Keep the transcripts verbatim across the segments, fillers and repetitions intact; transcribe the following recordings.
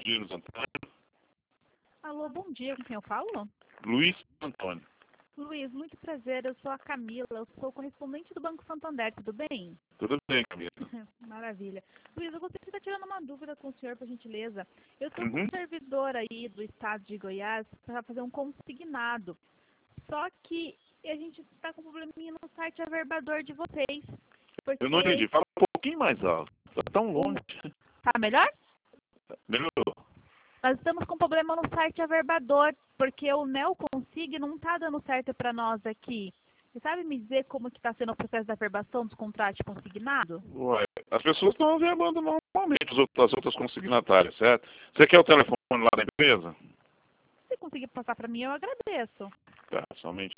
dia, Luiz Antônio. Alô, bom dia, com quem eu falo? Luiz Antônio. Luiz, muito prazer, eu sou a Camila, eu sou correspondente do Banco Santander, tudo bem? Tudo bem, Camila? Maravilha. Luiz, eu gostaria de estar tirando uma dúvida com o senhor, por gentileza. Eu estou com Uhum. um servidor aí do estado de Goiás para fazer um consignado, só que a gente está com um probleminha no site averbador de vocês. Porque Eu não entendi. Fala um pouquinho mais alto. Tá tão longe. Tá melhor? Melhorou. Nós estamos com problema no site averbador, porque o NeoConsig não está dando certo para nós aqui. Você sabe me dizer como que está sendo o processo da averbação dos contratos consignados? Ué, as pessoas estão averbando normalmente as outras, as outras consignatárias, certo? Você quer o telefone lá da empresa? Se você conseguir passar para mim, eu agradeço. Tá, somente.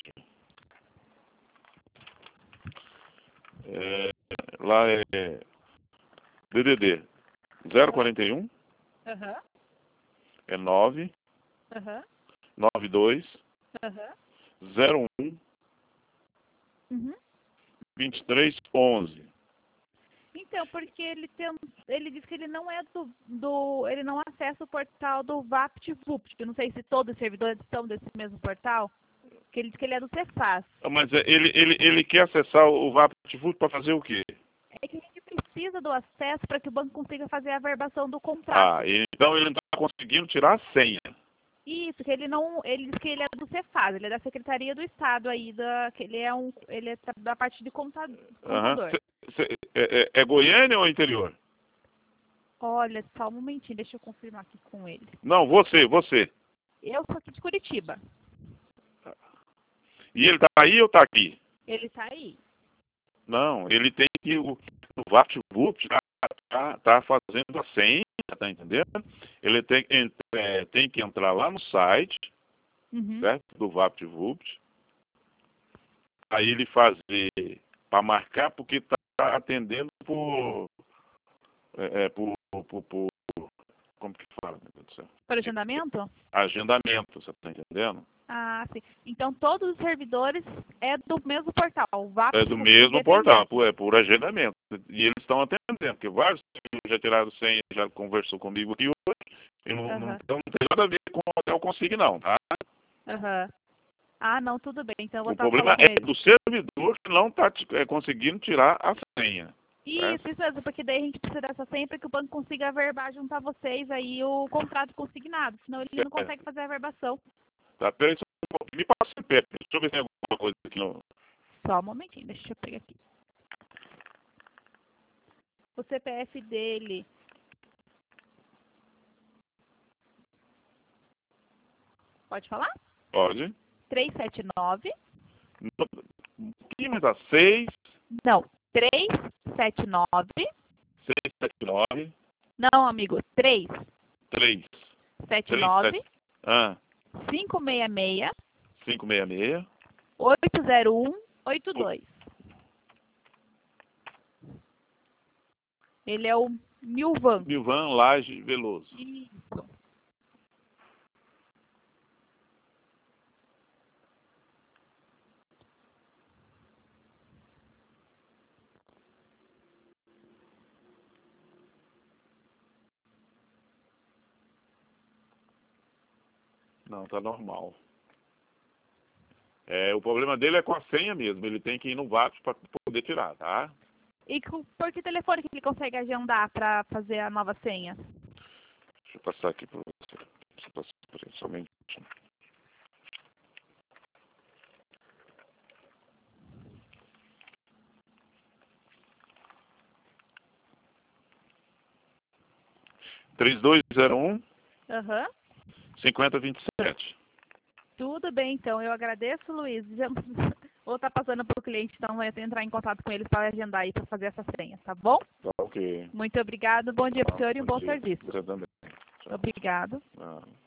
É, lá é D D D zero quarenta e um, Aham, é nove aham, nove dois aham. zero um Uhum. vinte e três onze. Então, porque ele tem, ele diz que ele não é do, do ele não acessa o portal do VaptVupt. Eu não sei se todos os servidores estão desse mesmo portal, que ele diz que ele é do Cefaz. Mas é, ele, ele, ele quer acessar o VaptVupt para fazer o quê? É que a gente precisa do acesso para que o banco consiga fazer a averbação do contrato. Ah, então ele não está conseguindo tirar a senha. Isso, que ele não, ele diz que ele é do Cefaz, ele é da Secretaria do Estado aí, da, que ele é um, ele é da parte de conta- Aham. contador. Cê- cê- é, é- é Goiânia ou interior? Olha, só um momentinho, deixa eu confirmar aqui com ele. Não, você, você. Eu sou aqui de Curitiba. E ele tá aí ou tá aqui? Ele tá aí. Não, ele tem que, o, o VaptVupt tá, tá, tá fazendo a senha, tá entendendo? Ele tem, que ent- é, tem que entrar lá no site, Uhum. certo? Do VaptVupt. Aí ele fazer para marcar, porque tá atendendo por, é, é, por, por, por, como que fala, meu Deus do céu? Por agendamento? Agendamento, você tá entendendo? Ah, sim. Então todos os servidores é do mesmo portal, o VAP É do mesmo independente. portal, por- é por agendamento. E eles estão atendendo, porque vários já tiraram senha, já conversou comigo aqui hoje, e não, não, Aham, então não tem nada a ver com o Hotel Consig não, tá? aham. Ah, não, tudo bem. Então eu vou O estar problema falando com é ele. do servidor que não está conseguindo tirar a senha. Isso, isso mesmo, porque daí a gente precisa dessa senha para que o banco consiga averbar junto a vocês aí o contrato consignado, senão ele não É, consegue fazer a averbação. tá? Peraí, só um pouquinho. Me passa em pé, deixa eu ver se tem alguma coisa aqui no... Só um momentinho, deixa eu pegar aqui. O C P F dele. Pode falar? Pode. três sete nove. Um pouquinho mais a seis, Não, três sete nove. seis sete nove, Não, amigo, três três, sete três, nove, sete, ah, cinco seis seis, cinco seis seis. oito zero um oito dois. Ele é o Milvan. Milvan Laje Veloso. Isso. Não, tá normal. É, o problema dele é com a senha mesmo. Ele tem que ir no VAPT para poder tirar, tá? E com- por que telefone que ele consegue agendar para fazer a nova senha? Deixa eu passar aqui para você. Deixa eu passar por aí, somente. três dois zero um, Aham. cinco zero dois sete. Tudo bem, então. Eu agradeço, Luiz. Já- Vou estar passando para o cliente, então vai entrar em contato com eles para agendar aí para fazer essa senha, tá bom? Tá, ok. Muito obrigado. Bom dia para o senhor e um Bom bom dia. serviço. Você também. Tchau. Obrigado. Ah.